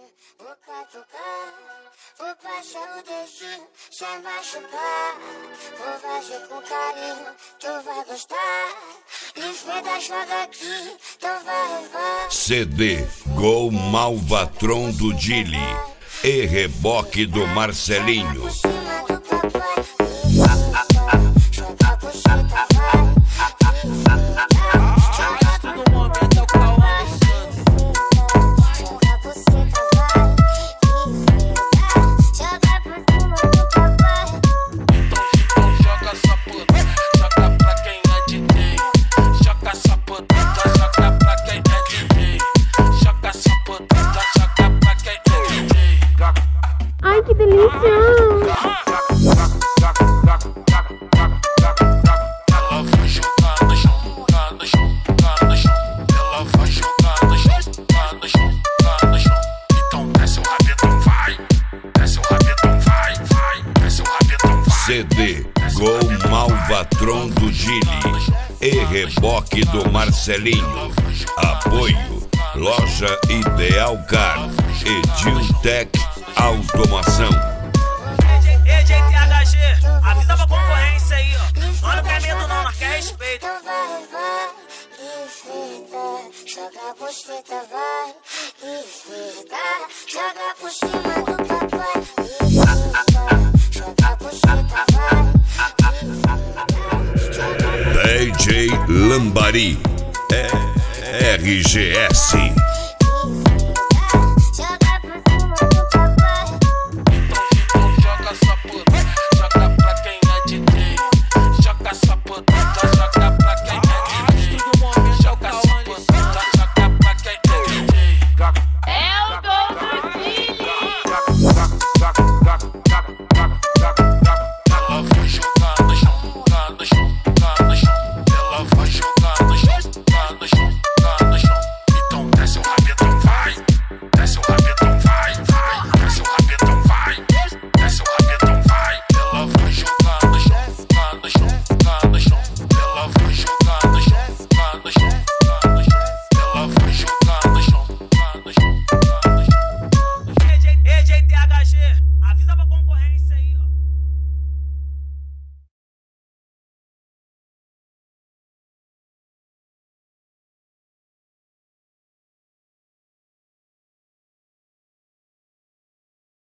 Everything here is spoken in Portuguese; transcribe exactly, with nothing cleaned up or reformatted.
vou catucar, vou passar o dedinho sem machucar. Vou fazer com carinho, tu vai gostar. Respeita, joga aqui, tu vai levar. C D Gol Malvatron do Dili e Reboque do Marcelinho. Ai, que delícia! Ela vai jogar no chão, jogar no chão, jogar no chão. Ela vai jogar no chão, jogar no chão, jogar no chão. Então desce o rabetão, vai. Desce o rabetão, vai, vai. Desce o rabetão, vai. C D Gol Malvatron do Dili e Reboque do Marcelinho. Apoio Loja Ideal Car e Diltec Automação. E J T H G, avisa pra concorrência aí, ó. Nós não quer medo não, nós quer respeito. Então vai, vai, enfeita, joga a buceta, vai, enfeita, joga por cima do papai. Enfeita, joga a buceta, vai. D J Lambari, é R G S.